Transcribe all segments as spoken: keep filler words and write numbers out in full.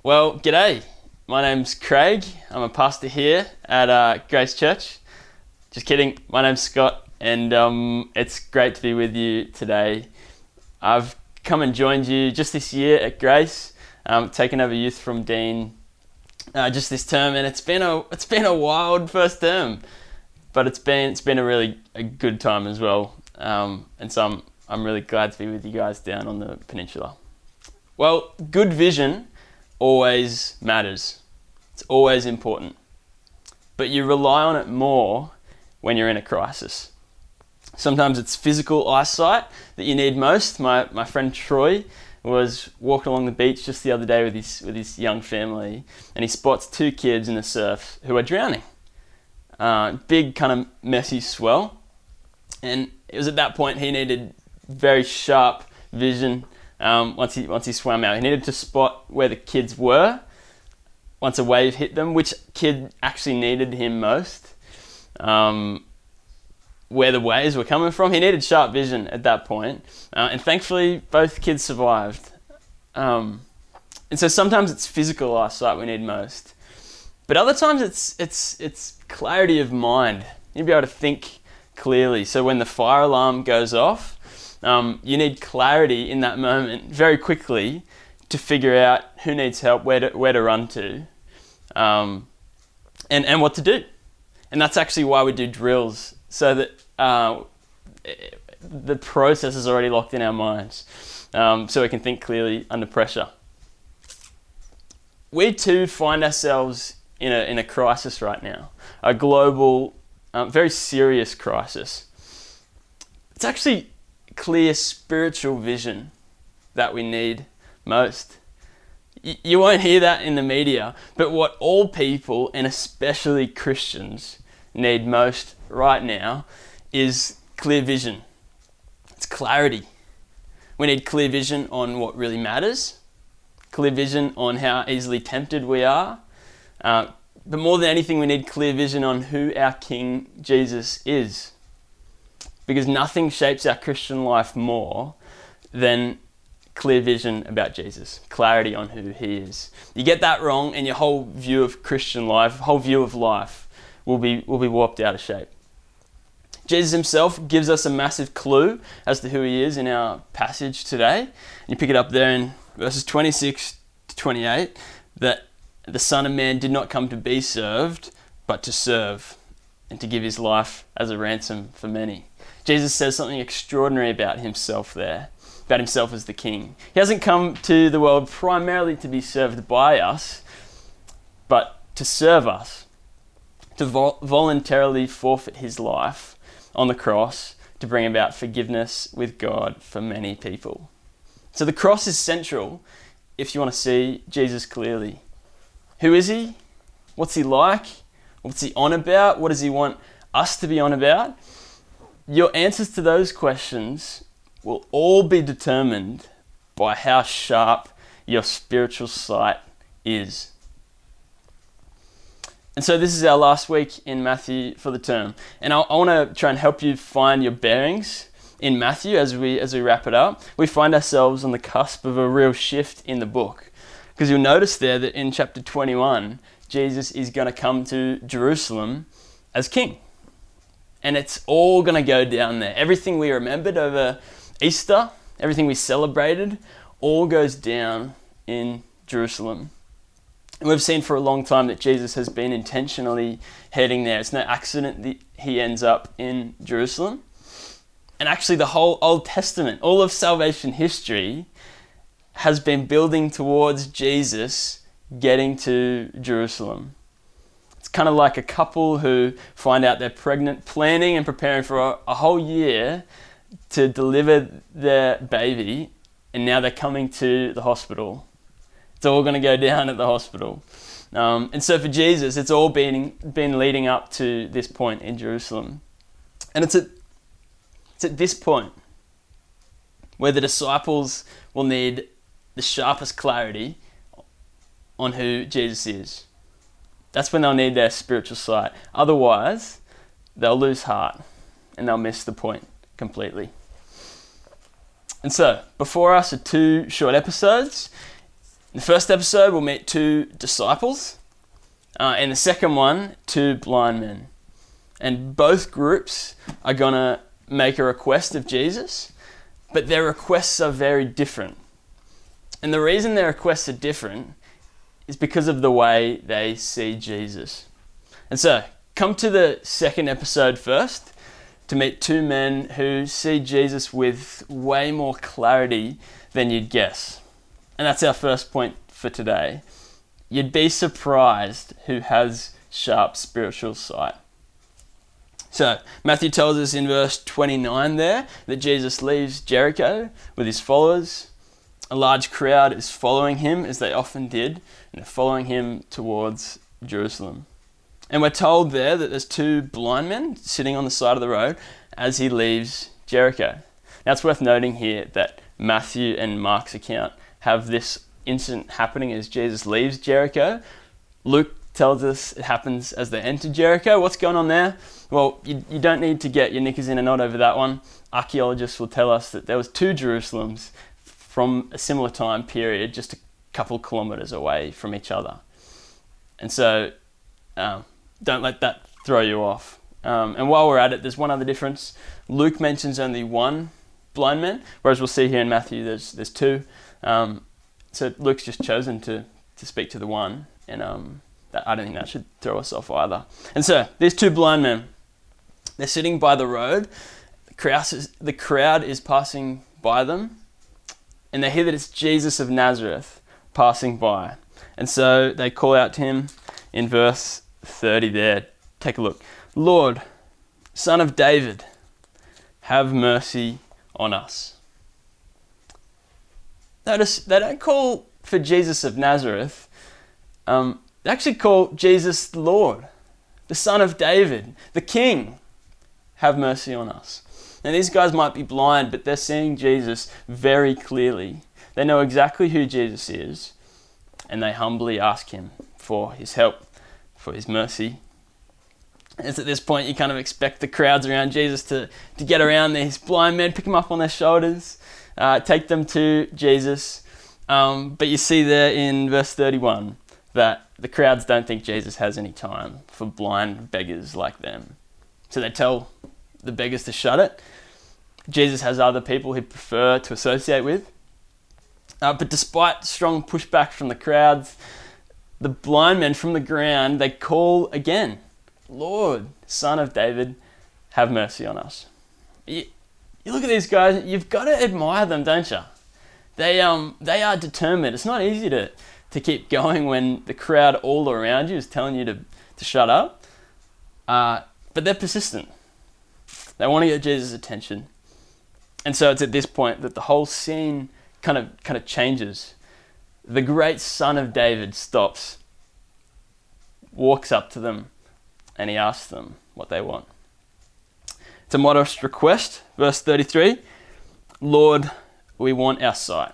Well, g'day. My name's Craig. I'm a pastor here at uh, Grace Church. Just kidding. My name's Scott, and um, it's great to be with you today. I've come and joined you just this year at Grace, um, taken over youth from Dean uh, just this term, and it's been a it's been a wild first term, but it's been it's been a really a good time as well. Um, and so I'm I'm really glad to be with you guys down on the peninsula. Well, good vision always matters. It's always important. But you rely on it more when you're in a crisis. Sometimes it's physical eyesight that you need most. My my friend Troy was walking along the beach just the other day with his with his young family, and he spots two kids in the surf who are drowning. Uh, big kind of messy swell. And it was at that point he needed very sharp vision. Um, once he once he swam out, he needed to spot where the kids were once a wave hit them, which kid actually needed him most, um, where the waves were coming from. He needed sharp vision at that point, uh, and thankfully both kids survived. Um, and so sometimes it's physical eyesight we need most, but other times it's it's it's clarity of mind. You'll be able to think clearly. So when the fire alarm goes off, Um, you need clarity in that moment very quickly to figure out who needs help, where to, where to run to, um, and, and what to do. And that's actually why we do drills, so that uh, the process is already locked in our minds, um, so we can think clearly under pressure. We too find ourselves in a, in a crisis right now, a global, um, very serious crisis. It's actually clear spiritual vision that we need most. Y- you won't hear that in the media, but what all people, and especially Christians, need most right now is clear vision. It's clarity. We need clear vision on what really matters, clear vision on how easily tempted we are, uh, but more than anything, we need clear vision on who our King Jesus is. Because nothing shapes our Christian life more than clear vision about Jesus, clarity on who he is. You get that wrong and your whole view of Christian life, whole view of life will be will be warped out of shape. Jesus himself gives us a massive clue as to who he is in our passage today. And you pick it up there in verses twenty-six to twenty-eight, that the Son of Man did not come to be served, but to serve, and to give his life as a ransom for many. Jesus says something extraordinary about himself there, about himself as the King. He hasn't come to the world primarily to be served by us, but to serve us, to vol- voluntarily forfeit his life on the cross to bring about forgiveness with God for many people. So the cross is central if you want to see Jesus clearly. Who is he? What's he like? What's he on about? What does he want us to be on about? Your answers to those questions will all be determined by how sharp your spiritual sight is. And so this is our last week in Matthew for the term. And I, I want to try and help you find your bearings in Matthew as we as we wrap it up. We find ourselves on the cusp of a real shift in the book. Because you'll notice there that in chapter twenty-one, Jesus is going to come to Jerusalem as king. And it's all going to go down there. Everything we remembered over Easter, everything we celebrated, all goes down in Jerusalem. And we've seen for a long time that Jesus has been intentionally heading there. It's no accident that he ends up in Jerusalem. And actually the whole Old Testament, all of salvation history, has been building towards Jesus getting to Jerusalem. It's kind of like a couple who find out they're pregnant, planning and preparing for a, a whole year to deliver their baby, and now they're coming to the hospital. It's all going to go down at the hospital. Um, and so for Jesus, it's all been, been leading up to this point in Jerusalem. And it's at, it's at this point where the disciples will need the sharpest clarity on who Jesus is. That's when they'll need their spiritual sight. Otherwise, they'll lose heart and they'll miss the point completely. And so, before us are two short episodes. In the first episode, we'll meet two disciples. Uh, in the second one, two blind men. And both groups are going to make a request of Jesus, but their requests are very different. And the reason their requests are different is because of the way they see Jesus. And so, come to the second episode first to meet two men who see Jesus with way more clarity than you'd guess. And that's our first point for today. You'd be surprised who has sharp spiritual sight. So, Matthew tells us in verse twenty-nine there that Jesus leaves Jericho with his followers. A large crowd is following him, as they often did, and they're following him towards Jerusalem. And we're told there that there's two blind men sitting on the side of the road as he leaves Jericho. Now, it's worth noting here that Matthew and Mark's account have this incident happening as Jesus leaves Jericho. Luke tells us it happens as they enter Jericho. What's going on there? Well, you, you don't need to get your knickers in a knot over that one. Archaeologists will tell us that there was two Jerusalems from a similar time period, just a couple kilometers away from each other. And so, um, don't let that throw you off. Um, and while we're at it, there's one other difference. Luke mentions only one blind man, whereas we'll see here in Matthew there's there's two. Um, so Luke's just chosen to to speak to the one, and um, that, I don't think that should throw us off either. And so these two blind men, they're sitting by the road. The crowd is, the crowd is passing by them, and they hear that it's Jesus of Nazareth passing by. And so they call out to him in verse thirty there. Take a look. Lord, Son of David, have mercy on us. Notice they don't call for Jesus of Nazareth. Um, they actually call Jesus the Lord, the Son of David, the King. Have mercy on us. Now, these guys might be blind, but they're seeing Jesus very clearly. They know exactly who Jesus is, and they humbly ask him for his help, for his mercy. It's at this point you kind of expect the crowds around Jesus to, to get around these blind men, pick them up on their shoulders, uh, take them to Jesus. Um, but you see there in verse thirty-one that the crowds don't think Jesus has any time for blind beggars like them. So they tell the beggars to shut it. Jesus has other people he'd prefer to associate with. Uh, but despite strong pushback from the crowds, the blind men from the ground, they call again, Lord, Son of David, have mercy on us. You, you look at these guys, you've got to admire them, don't you? They um they are determined. It's not easy to, to keep going when the crowd all around you is telling you to, to shut up. Uh, but they're persistent. They want to get Jesus' attention. And so it's at this point that the whole scene kind of kind of changes. The great Son of David stops, walks up to them, and he asks them what they want. It's a modest request. Verse thirty-three, Lord, we want our sight.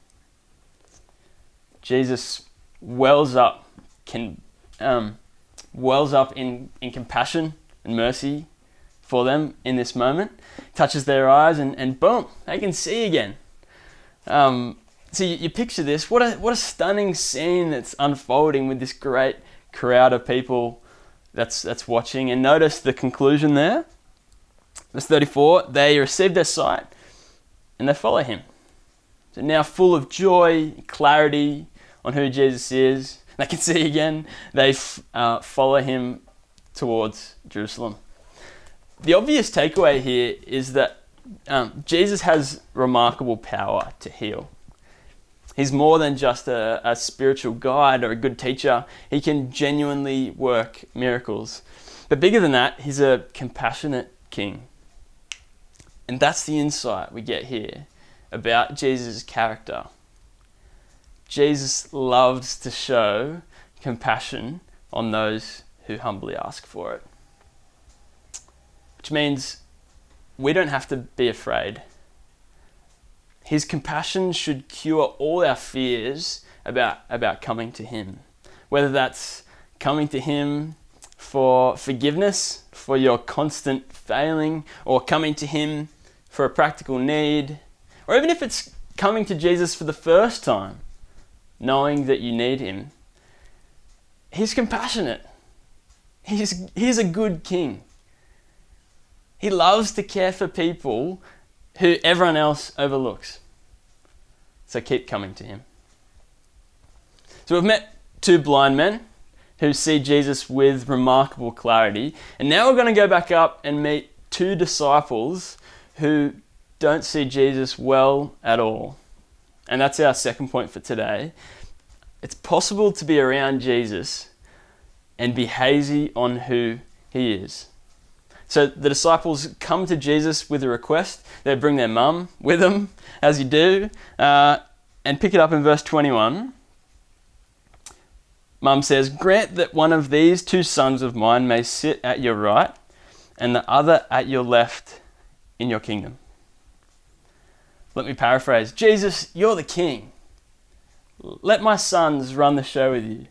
Jesus wells up, can um, wells up in, in compassion and mercy for them in this moment, touches their eyes, and, and boom, they can see again. Um, so you, you picture this, what a what a stunning scene that's unfolding with this great crowd of people that's that's watching. And notice the conclusion there. Verse thirty-four, they receive their sight and they follow him. So now full of joy, clarity on who Jesus is, they can see again, they f- uh, follow him towards Jerusalem. The obvious takeaway here is that um, Jesus has remarkable power to heal. He's more than just a, a spiritual guide or a good teacher. He can genuinely work miracles. But bigger than that, he's a compassionate king. And that's the insight we get here about Jesus' character. Jesus loves to show compassion on those who humbly ask for it. Which means we don't have to be afraid. His compassion should cure all our fears about, about coming to him. Whether that's coming to him for forgiveness, for your constant failing, or coming to him for a practical need, or even if it's coming to Jesus for the first time, knowing that you need him, he's compassionate. He's, he's a good king. He loves to care for people who everyone else overlooks. So keep coming to him. So we've met two blind men who see Jesus with remarkable clarity. And now we're going to go back up and meet two disciples who don't see Jesus well at all. And that's our second point for today. It's possible to be around Jesus and be hazy on who he is. So the disciples come to Jesus with a request. They bring their mum with them, as you do, uh, and pick it up in verse twenty-one. Mum says, "Grant that one of these two sons of mine may sit at your right and the other at your left in your kingdom." Let me paraphrase. Jesus, you're the king. Let my sons run the show with you.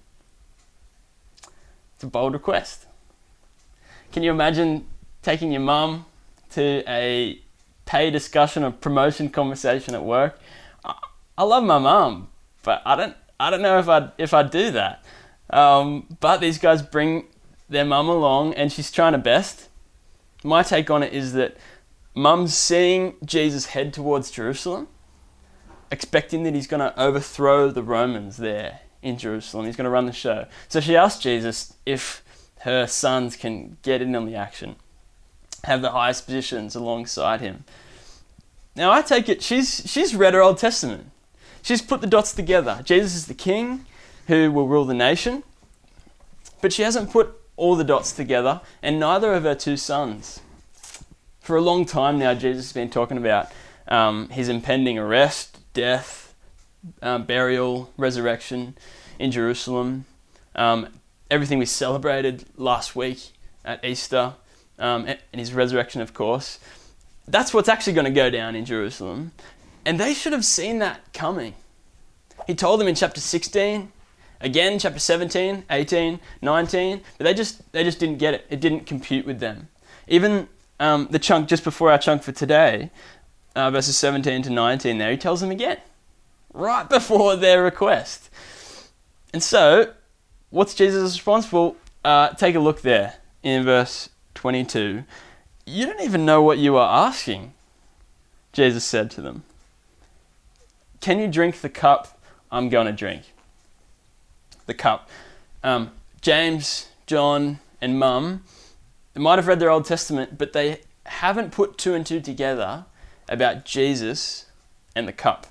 It's a bold request. Can you imagine taking your mum to a pay discussion or promotion conversation at work? I, I love my mum, but I don't I don't know if I'd, if I'd do that. Um, but these guys bring their mum along and she's trying her best. My take on it is that mum's seeing Jesus head towards Jerusalem, expecting that he's going to overthrow the Romans there in Jerusalem. He's going to run the show. So she asks Jesus if her sons can get in on the action, have the highest positions alongside him. Now I take it she's she's read her Old Testament. She's put the dots together. Jesus is the king who will rule the nation, but she hasn't put all the dots together, and neither of her two sons. For a long time now, Jesus has been talking about um, his impending arrest, death, um, burial, resurrection in Jerusalem. Um, everything we celebrated last week at Easter, um, and his resurrection, of course. That's what's actually going to go down in Jerusalem. And they should have seen that coming. He told them in chapter sixteen, again, chapter seventeen, eighteen, nineteen, but they just they just didn't get it. It didn't compute with them. Even um, the chunk just before our chunk for today, uh, verses seventeen to nineteen there, he tells them again, right before their request. And so, what's Jesus' response? Well, uh, take a look there in verse twenty-two. "You don't even know what you are asking," Jesus said to them. "Can you drink the cup I'm going to drink?" The cup. Um, James, John, and Mum, they might have read their Old Testament, but they haven't put two and two together about Jesus and the cup.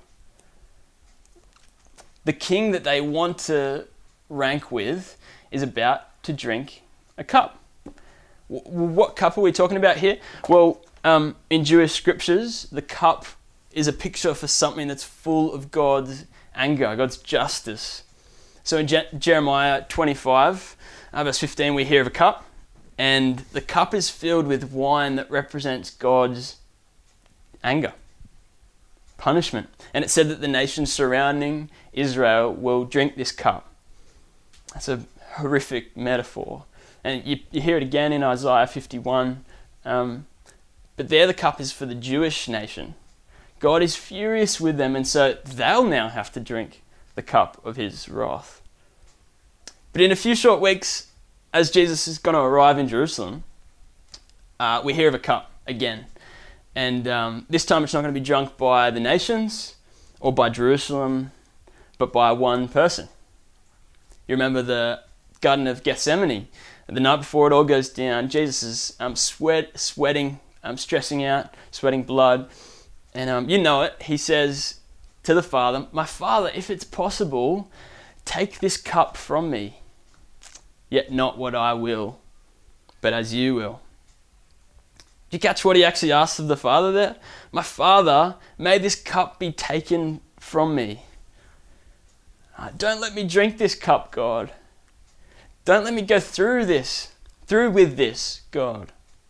The king that they want to rank with is about to drink a cup. W- what cup are we talking about here? Well, um, in Jewish scriptures, the cup is a picture for something that's full of God's anger, God's justice. So in Je- Jeremiah twenty-five, uh, verse fifteen, we hear of a cup, and the cup is filled with wine that represents God's anger, punishment. And it said that the nations surrounding Israel will drink this cup. That's a horrific metaphor. And you, you hear it again in Isaiah fifty-one. Um, but there the cup is for the Jewish nation. God is furious with them, and so they'll now have to drink the cup of his wrath. But in a few short weeks, as Jesus is going to arrive in Jerusalem, uh, we hear of a cup again. And um, this time it's not going to be drunk by the nations or by Jerusalem, but by one person. You remember the Garden of Gethsemane. The night before it all goes down, Jesus is um, sweat, sweating, um, stressing out, sweating blood. And um, you know it, he says to the Father, "My Father, if it's possible, take this cup from me. Yet not what I will, but as you will." Did you catch what he actually asked of the Father there? "My Father, may this cup be taken from me. Uh, don't let me drink this cup, God. Don't let me go through this, through with this, God."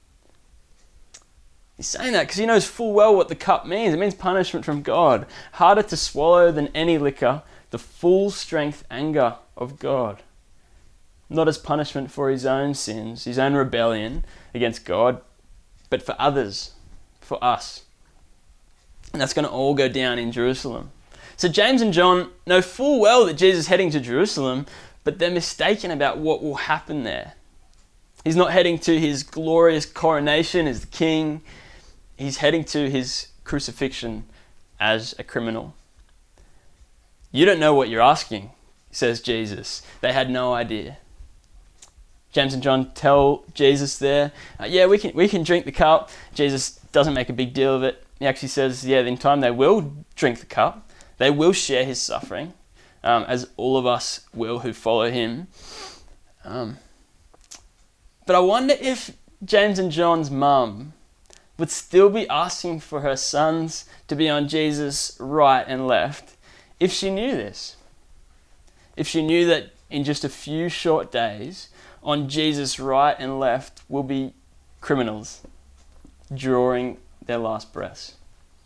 He's saying that because he knows full well what the cup means. It means punishment from God. Harder to swallow than any liquor, the full strength anger of God. Not as punishment for his own sins, his own rebellion against God, but for others, for us. And that's going to all go down in Jerusalem. So James and John know full well that Jesus is heading to Jerusalem, but they're mistaken about what will happen there. He's not heading to his glorious coronation as the king. He's heading to his crucifixion as a criminal. You don't know what you're asking, says Jesus. They had no idea. James and John tell Jesus there, uh, yeah, we can we can drink the cup. Jesus doesn't make a big deal of it. He actually says, yeah, in time they will drink the cup. They will share his suffering, um, as all of us will who follow him. Um, but I wonder if James and John's mum would still be asking for her sons to be on Jesus' right and left if she knew this. If she knew that in just a few short days, on Jesus' right and left will be criminals drawing their last breaths.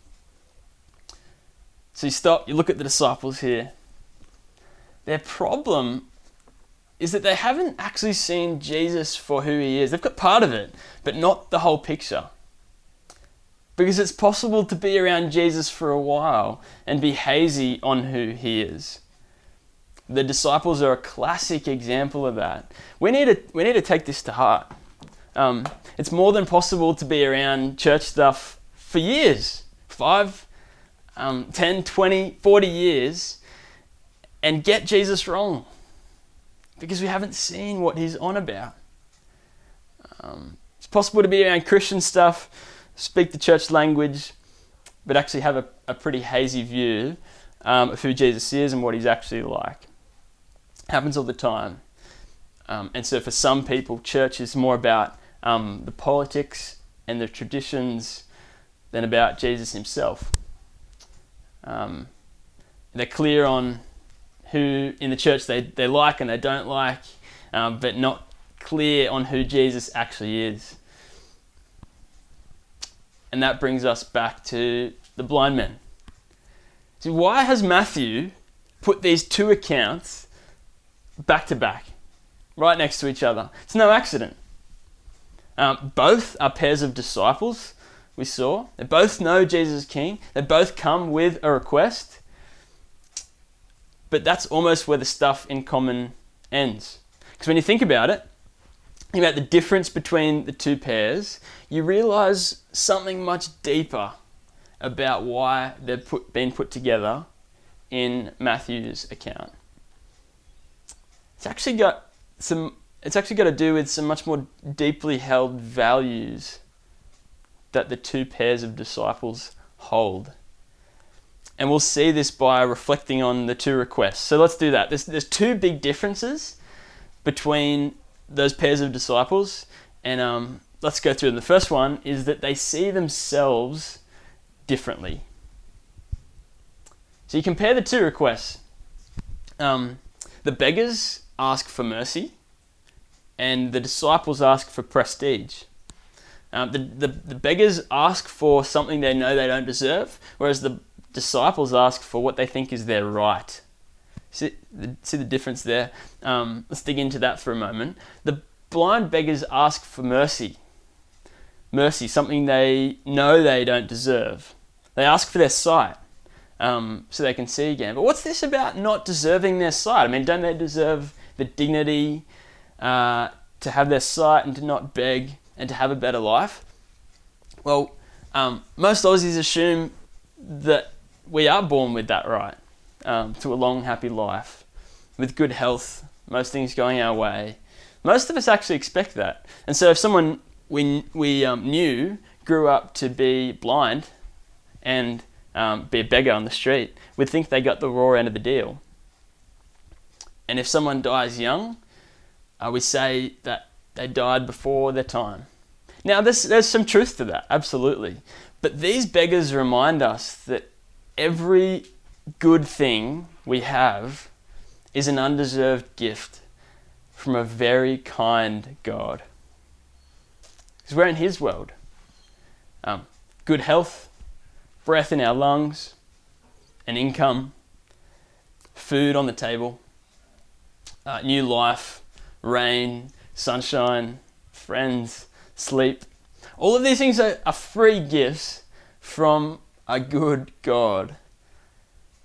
So you stop, you look at the disciples here. Their problem is that they haven't actually seen Jesus for who he is. They've got part of it, but not the whole picture. Because it's possible to be around Jesus for a while and be hazy on who he is. The disciples are a classic example of that. We need to, we need to take this to heart. Um, it's more than possible to be around church stuff for years, five, um, ten, twenty, forty years, and get Jesus wrong because we haven't seen what he's on about. Um, it's possible to be around Christian stuff, speak the church language, but actually have a, a pretty hazy view um, of who Jesus is and what he's actually like. Happens all the time. Um, and so for some people, church is more about um, the politics and the traditions than about Jesus himself. Um, they're clear on who in the church they, they like and they don't like, um, but not clear on who Jesus actually is. And that brings us back to the blind men. So why has Matthew put these two accounts back to back, right next to each other? It's no accident. Um, both are pairs of disciples, we saw. They both know Jesus is king. They both come with a request. But that's almost where the stuff in common ends. Because when you think about it, think about the difference between the two pairs, you realize something much deeper about why they've put, been put together in Matthew's account. It's actually got some. It's actually got to do with some much more deeply held values that the two pairs of disciples hold. And we'll see this by reflecting on the two requests. So let's do that. There's, there's two big differences between those pairs of disciples, and um, let's go through them. The first one is that they see themselves differently. So you compare the two requests. Um, the beggars ask for mercy, and the disciples ask for prestige. Um, the, the, the beggars ask for something they know they don't deserve, whereas the disciples ask for what they think is their right. See the, see the difference there? Um, let's dig into that for a moment. The blind beggars ask for mercy. Mercy, something they know they don't deserve. They ask for their sight, um, so they can see again. But what's this about not deserving their sight? I mean, don't they deserve the dignity uh, to have their sight and to not beg and to have a better life? Well, um, most Aussies assume that we are born with that right, um, to a long, happy life, with good health, most things going our way. Most of us actually expect that. And so if someone we, we um, knew grew up to be blind and um, be a beggar on the street, we'd think they got the raw end of the deal. And if someone dies young, uh, we say that they died before their time. Now, there's, there's some truth to that, absolutely. But these beggars remind us that every good thing we have is an undeserved gift from a very kind God. Because we're in his world. Um, good health, breath in our lungs, an income, food on the table, uh, new life, rain, sunshine, friends, sleep. All of these things are, are free gifts from a good God.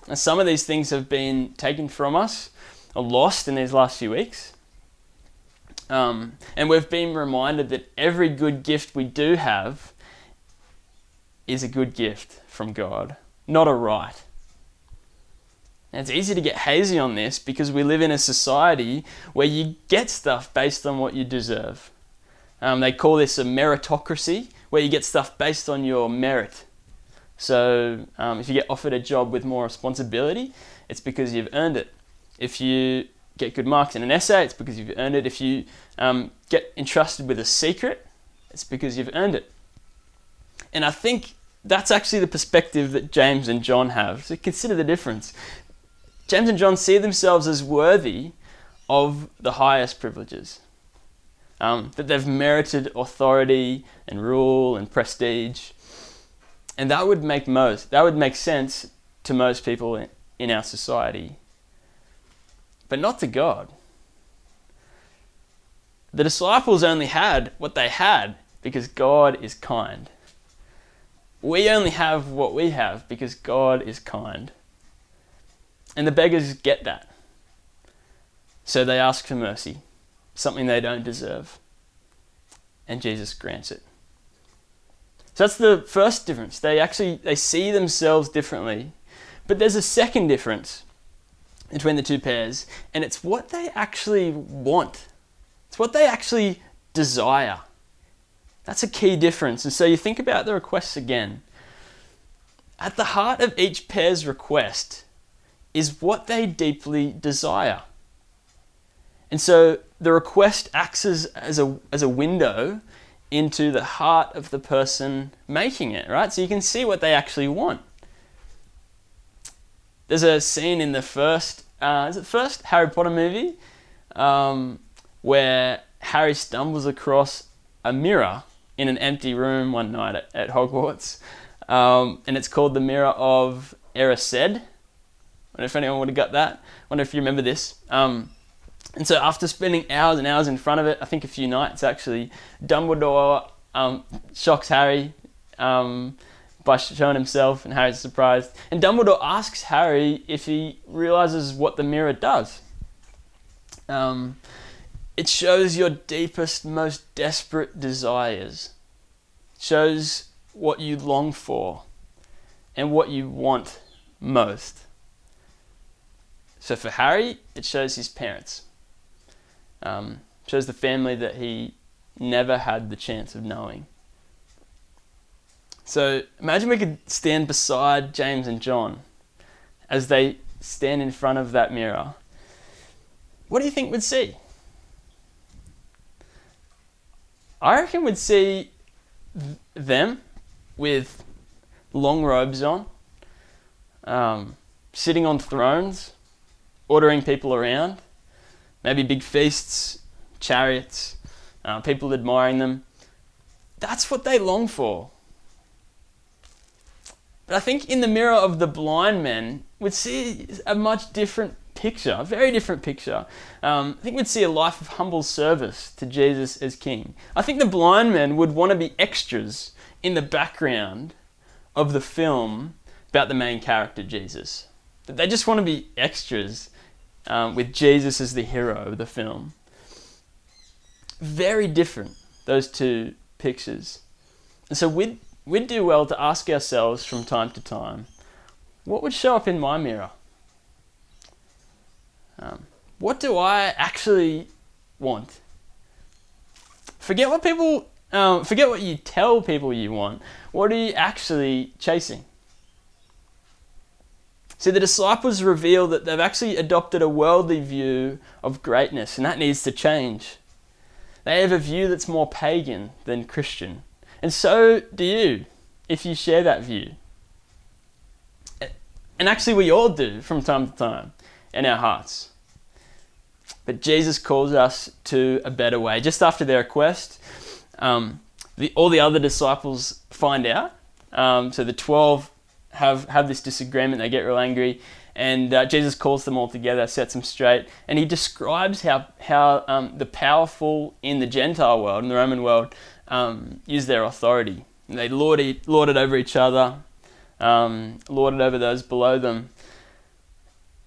And some of these things have been taken from us or lost in these last few weeks. Um, and we've been reminded that every good gift we do have is a good gift from God, not a right. And it's easy to get hazy on this because we live in a society where you get stuff based on what you deserve. Um, they call this a meritocracy, where you get stuff based on your merit. So um, if you get offered a job with more responsibility, it's because you've earned it. If you get good marks in an essay, it's because you've earned it. If you um, get entrusted with a secret, it's because you've earned it. And I think that's actually the perspective that James and John have. So consider the difference. James and John see themselves as worthy of the highest privileges. Um, that they've merited authority and rule and prestige. And that would make most, that would make sense to most people in, in our society. But not to God. The disciples only had what they had because God is kind. We only have what we have because God is kind. And the beggars get that. So they ask for mercy, something they don't deserve. And Jesus grants it. So that's the first difference. They actually, they see themselves differently. But there's a second difference between the two pairs, and it's what they actually want. It's what they actually desire. That's a key difference. And so you think about the requests again. At the heart of each pair's request is what they deeply desire. And so the request acts as, as, a, as a window into the heart of the person making it, right? So you can see what they actually want. There's a scene in the first, uh, is it the first Harry Potter movie, um, where Harry stumbles across a mirror in an empty room one night at, at Hogwarts, um, and it's called the Mirror of Erised. I don't know if anyone would have got that. I wonder if you remember this. Um, and so after spending hours and hours in front of it, I think a few nights actually, Dumbledore um, shocks Harry um, by showing himself, and Harry's surprised. And Dumbledore asks Harry if he realizes what the mirror does. Um, it shows your deepest, most desperate desires. It shows what you long for and what you want most. So for Harry, it shows his parents. Um, shows the family that he never had the chance of knowing. So imagine we could stand beside James and John as they stand in front of that mirror. What do you think we'd see? I reckon we'd see th- them with long robes on, um, sitting on thrones, ordering people around, maybe big feasts, chariots, uh, people admiring them. That's what they long for. But I think in the mirror of the blind men, we'd see a much different picture, a very different picture. Um, I think we'd see a life of humble service to Jesus as King. I think the blind men would want to be extras in the background of the film about the main character, Jesus. That they just want to be extras um, with Jesus as the hero of the film. Very different, those two pictures. And so we'd, we'd do well to ask ourselves from time to time, what would show up in my mirror? Um, what do I actually want? Forget what people, um, forget what you tell people you want. What are you actually chasing? See, the disciples reveal that they've actually adopted a worldly view of greatness, and that needs to change. They have a view that's more pagan than Christian. And so do you, if you share that view. And actually we all do from time to time in our hearts. But Jesus calls us to a better way. Just after their request, um, the, all the other disciples find out. Um, so the twelve have, have this disagreement, they get real angry, and uh, Jesus calls them all together, sets them straight, and he describes how, how um, the powerful in the Gentile world, in the Roman world, um, use their authority. And they lord it, lord it over each other, um, lord it over those below them.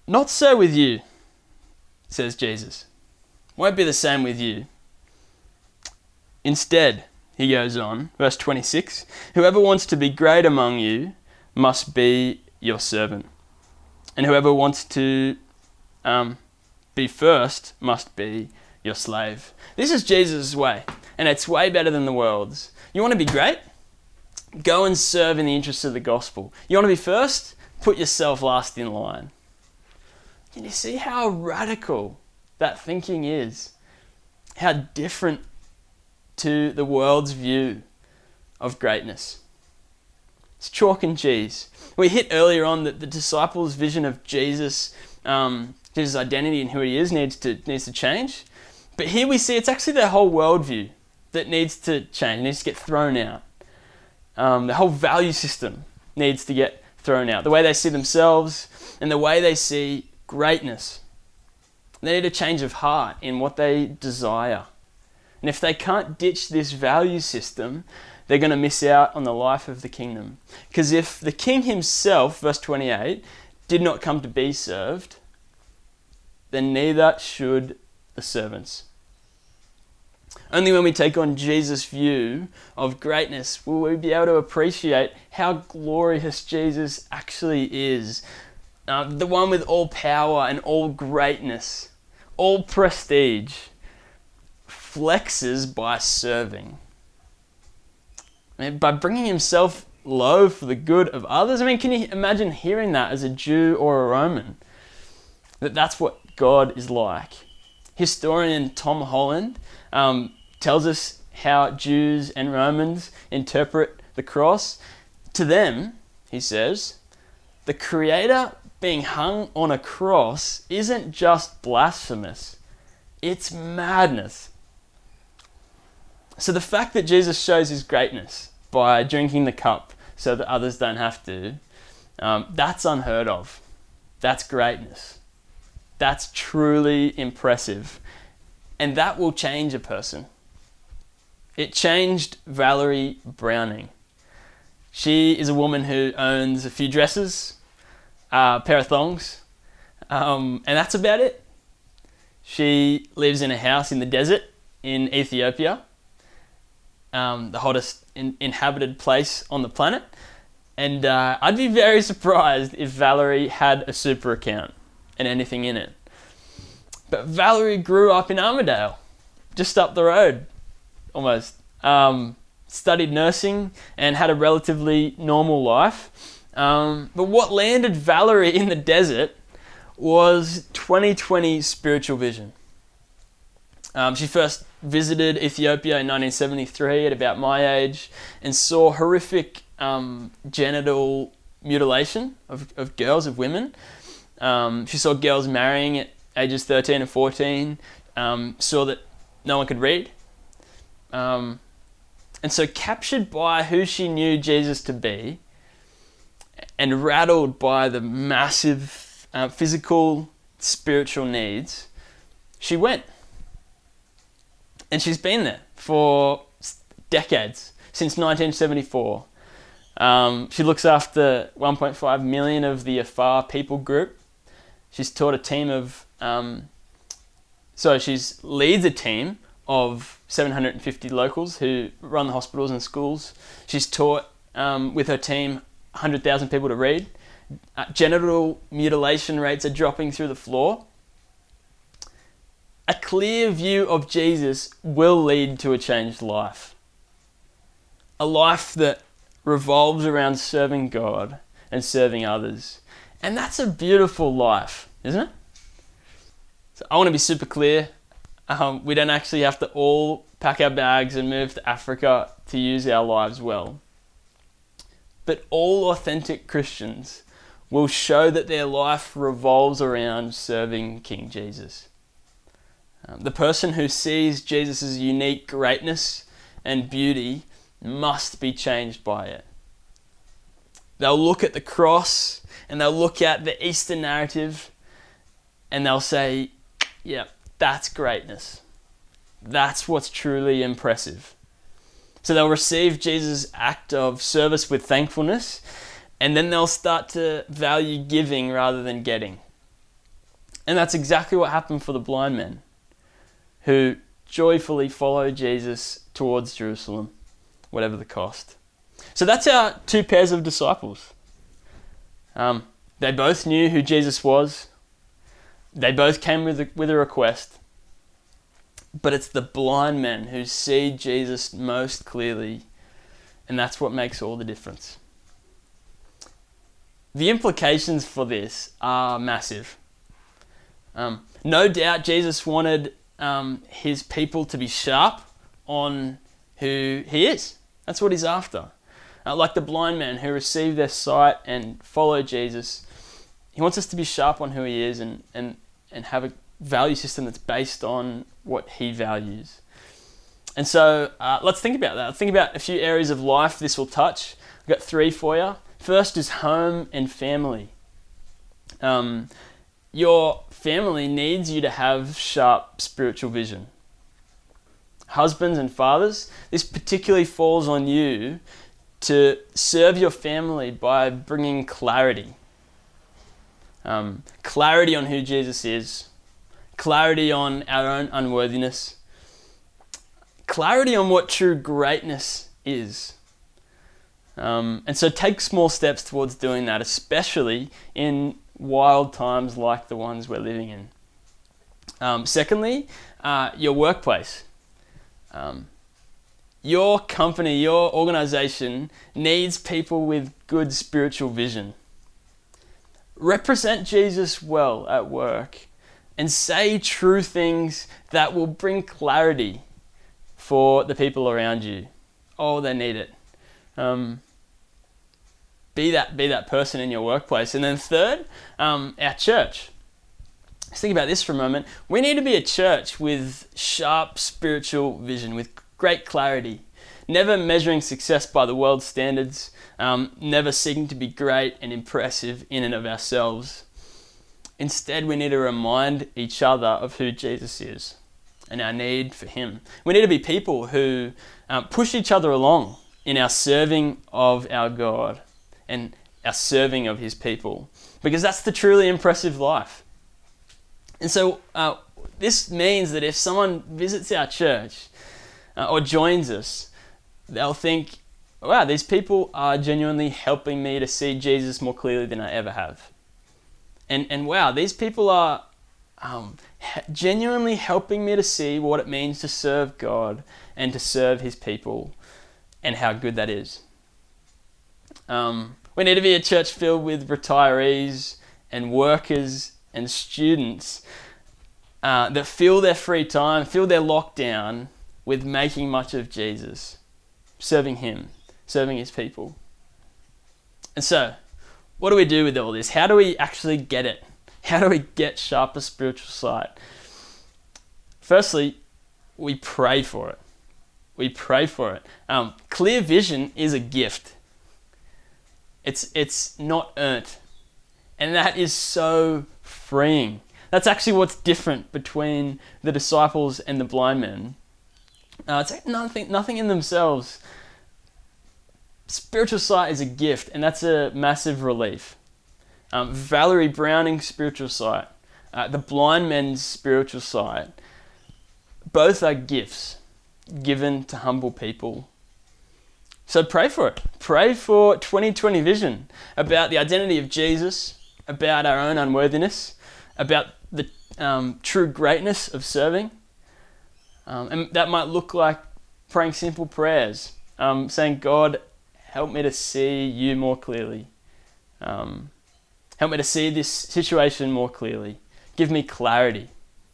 Not so with you, says Jesus. Won't be the same with you. Instead, he goes on, verse twenty-six, whoever wants to be great among you must be your servant. And whoever wants to um, be first must be your slave. This is Jesus' way, and it's way better than the world's. You want to be great? Go and serve in the interests of the gospel. You want to be first? Put yourself last in line. Can you see how radical that thinking is? How different to the world's view of greatness. It's chalk and cheese. We hit earlier on that the disciples' vision of Jesus, um, Jesus' identity and who he is needs to needs to change. But here we see it's actually their whole worldview that needs to change, needs to get thrown out. Um, the whole value system needs to get thrown out. The way they see themselves and the way they see greatness. They need a change of heart in what they desire. And if they can't ditch this value system, they're going to miss out on the life of the kingdom. Because if the king himself, verse twenty-eight, did not come to be served, then neither should the servants. Only when we take on Jesus' view of greatness will we be able to appreciate how glorious Jesus actually is. Uh, the one with all power and all greatness, all prestige, flexes by serving. I mean, by bringing himself low for the good of others. I mean, can you imagine hearing that as a Jew or a Roman? That that's what God is like. Historian Tom Holland um, tells us how Jews and Romans interpret the cross. To them, he says, the Creator being hung on a cross isn't just blasphemous, it's madness. So the fact that Jesus shows his greatness by drinking the cup so that others don't have to, um, that's unheard of. That's greatness. That's truly impressive. And that will change a person. It changed Valerie Browning. She is a woman who owns a few dresses, a pair of thongs, um, and that's about it. She lives in a house in the desert in Ethiopia, um, the hottest in- inhabited place on the planet. And uh, I'd be very surprised if Valerie had a super account and anything in it. But Valerie grew up in Armidale, just up the road, almost. Um, studied nursing and had a relatively normal life. Um, but what landed Valerie in the desert was twenty twenty spiritual vision. Um, she first visited Ethiopia in nineteen seventy-three at about my age and saw horrific um, genital mutilation of, of girls, of women. Um, she saw girls marrying at ages thirteen and fourteen, um, saw that no one could read. Um, and so captured by who she knew Jesus to be and rattled by the massive uh, physical, spiritual needs, she went. And she's been there for decades, since nineteen seventy-four. Um, she looks after one point five million of the Afar people group. She's taught a team of, um, so she's leads a team of seven hundred fifty locals who run the hospitals and schools. She's taught um, with her team one hundred thousand people to read. Uh, genital mutilation rates are dropping through the floor. A clear view of Jesus will lead to a changed life. A life that revolves around serving God and serving others. And that's a beautiful life, isn't it? So I want to be super clear. Um, we don't actually have to all pack our bags and move to Africa to use our lives well. But all authentic Christians will show that their life revolves around serving King Jesus. Um, the person who sees Jesus' unique greatness and beauty must be changed by it. They'll look at the cross and they'll look at the Easter narrative and they'll say, yeah, that's greatness. That's what's truly impressive. So they'll receive Jesus' act of service with thankfulness, and then they'll start to value giving rather than getting. And that's exactly what happened for the blind men who joyfully followed Jesus towards Jerusalem, whatever the cost. So that's our two pairs of disciples. Um, they both knew who Jesus was. They both came with a, with a request. But it's the blind men who see Jesus most clearly, and that's what makes all the difference. The implications for this are massive. Um, no doubt Jesus wanted um, his people to be sharp on who he is. That's what he's after. Uh, like the blind man who received their sight and followed Jesus, he wants us to be sharp on who he is and, and, and have a value system that's based on what he values. And so uh, let's think about that. Think about a few areas of life this will touch. I've got three for you. First is home and family. Um, your family needs you to have sharp spiritual vision. Husbands and fathers, this particularly falls on you to serve your family by bringing clarity. Um, clarity on who Jesus is, clarity on our own unworthiness, clarity on what true greatness is. Um, and so take small steps towards doing that, especially in wild times like the ones we're living in. Um, secondly, uh, your workplace. Um, your company, your organization needs people with good spiritual vision. Represent Jesus well at work and say true things that will bring clarity for the people around you. Oh, they need it. Um, be that be that person in your workplace. And then third, um, our church. Let's think about this for a moment. We need to be a church with sharp spiritual vision, with great clarity, never measuring success by the world's standards, um, never seeking to be great and impressive in and of ourselves. Instead, we need to remind each other of who Jesus is and our need for him. We need to be people who um, push each other along in our serving of our God and our serving of his people, because that's the truly impressive life. And so uh, this means that if someone visits our church uh, or joins us, they'll think, wow, these people are genuinely helping me to see Jesus more clearly than I ever have. And and wow, these people are um, genuinely helping me to see what it means to serve God and to serve his people and how good that is. Um, we need to be a church filled with retirees and workers and students uh, that fill their free time, fill their lockdown with making much of Jesus, serving him, serving his people. And so, what do we do with all this? How do we actually get it? How do we get sharper spiritual sight? Firstly, we pray for it. We pray for it. Um, clear vision is a gift. It's it's not earned. And that is so freeing. That's actually what's different between the disciples and the blind men. Uh, it's nothing, nothing in themselves. Spiritual sight is a gift, and that's a massive relief. Um, Valerie Browning's spiritual sight, uh, the blind men's spiritual sight, both are gifts given to humble people. So pray for it. Pray for twenty twenty vision about the identity of Jesus, about our own unworthiness, about the um, true greatness of serving. Um, and that might look like praying simple prayers, um, saying, God, help me to see you more clearly. Um, help me to see this situation more clearly. Give me clarity.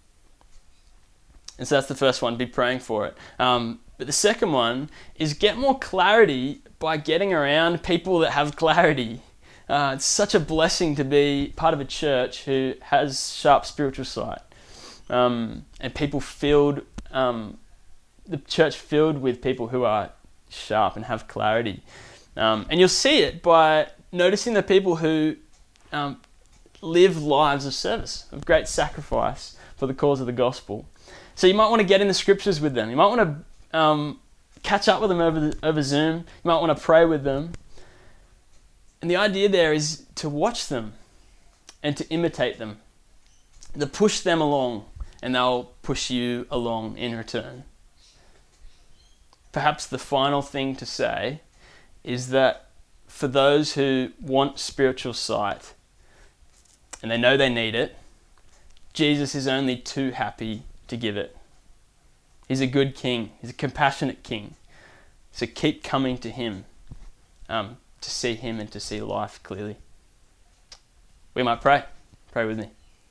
And so that's the first one, be praying for it. Um, but the second one is get more clarity by getting around people that have clarity. Uh, it's such a blessing to be part of a church who has sharp spiritual sight. Um, and people filled, um, the church filled with people who are sharp and have clarity. Um, and you'll see it by noticing the people who um, live lives of service, of great sacrifice for the cause of the gospel. So you might want to get in the scriptures with them. You might want to um, catch up with them over the, over Zoom. You might want to pray with them. And the idea there is to watch them and to imitate them. to push them along, and they'll push you along in return. Perhaps the final thing to say is that for those who want spiritual sight, and they know they need it, Jesus is only too happy to give it. He's a good king. He's a compassionate king. So keep coming to him um, to see him and to see life clearly. We might pray. Pray with me.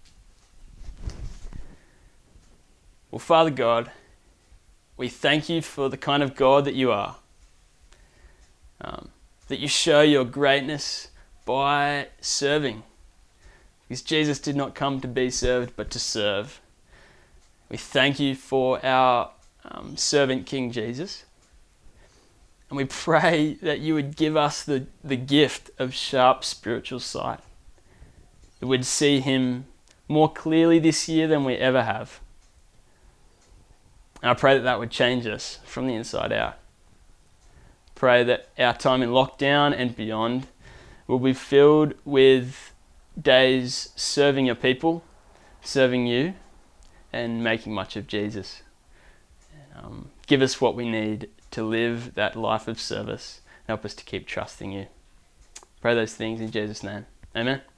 Well, Father God, we thank you for the kind of God that you are. Um, that you show your greatness by serving. Because Jesus did not come to be served, but to serve. We thank you for our um, servant King Jesus. And we pray that you would give us the, the gift of sharp spiritual sight. That we'd see him more clearly this year than we ever have. And I pray that that would change us from the inside out. Pray that our time in lockdown and beyond will be filled with days serving your people, serving you, and making much of Jesus. Um, give us what we need to live that life of service. Help us to keep trusting you. Pray those things in Jesus' name. Amen.